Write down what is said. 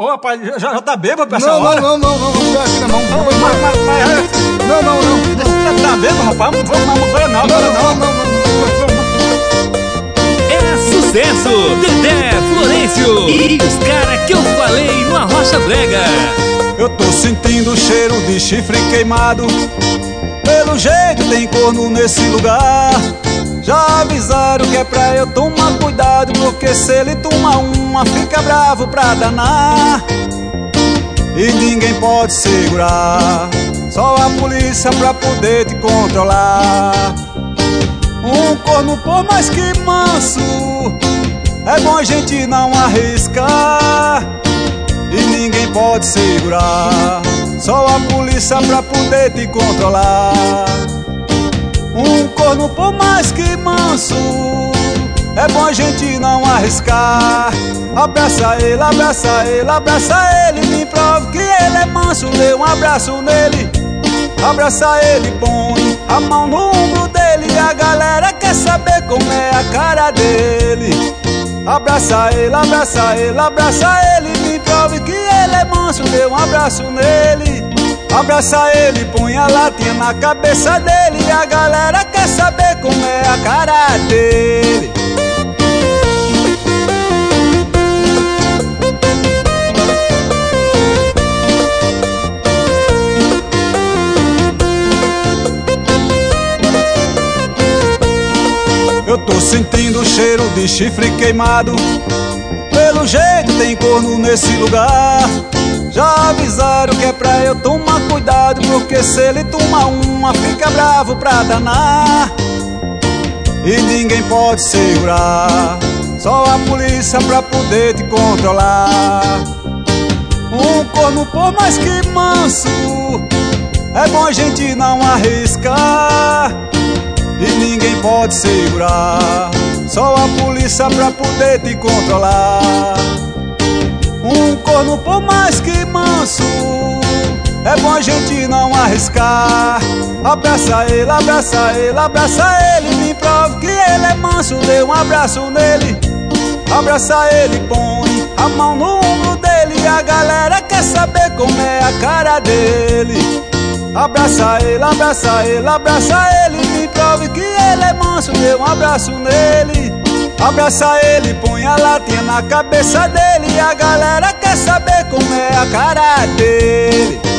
Ô, rapaz, já tá bêbado pra essa hora? Não, pega aqui na mão. Não. Tá bêbado, rapaz? Vamos agora não. É sucesso! Dedé, Florencio e os caras que eu falei no Arrocha Brega. Eu tô sentindo o cheiro de chifre queimado. Pelo jeito tem corno nesse lugar. Já avisaram que é pra eu tomar cuidado, porque se ele toma uma, fica bravo pra danar. E ninguém pode segurar, só a polícia pra poder te controlar. Um corno por mais que manso, é bom a gente não arriscar. E ninguém pode segurar, só a polícia pra poder te controlar. Um corno por mais que manso, é bom a gente não arriscar. Abraça ele, me prove que ele é manso, dê um abraço nele. Abraça ele, põe a mão no ombro dele, a galera quer saber como é a cara dele. Abraça ele, me prove que ele é manso, dê um abraço nele. Abraça ele, põe a latinha na cabeça dele, a galera quer saber como é a cara dele. Eu tô sentindo o cheiro de chifre queimado. Pelo jeito tem corno nesse lugar. Já avisaram que é pra eu tomar cuidado, porque se ele toma uma, fica bravo pra danar. E ninguém pode segurar, só a polícia pra poder te controlar. Um corno por mais que manso, é bom a gente não arriscar. E ninguém pode segurar, só a polícia pra poder te controlar. Um corno por mais que manso, é bom a gente não arriscar. Abraça ele, me prove que ele é manso, dê um abraço nele. Abraça ele, põe a mão no ombro dele, a galera quer saber como é a cara dele. Abraça ele, me prove que ele é manso, dê um abraço nele. Abraça ele, põe a latinha na cabeça dele, a galera quer saber como é a cara dele.